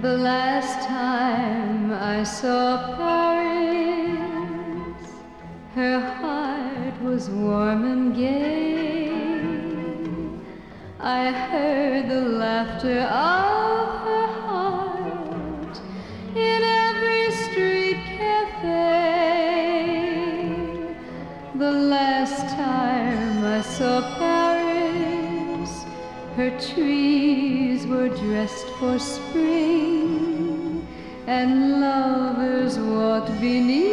The last time I saw Paris, her heart was warm and gay. I heard the laughter of her heart in every street cafe. The last time I saw Paris, her trees were dressed for spring, and lovers walked beneath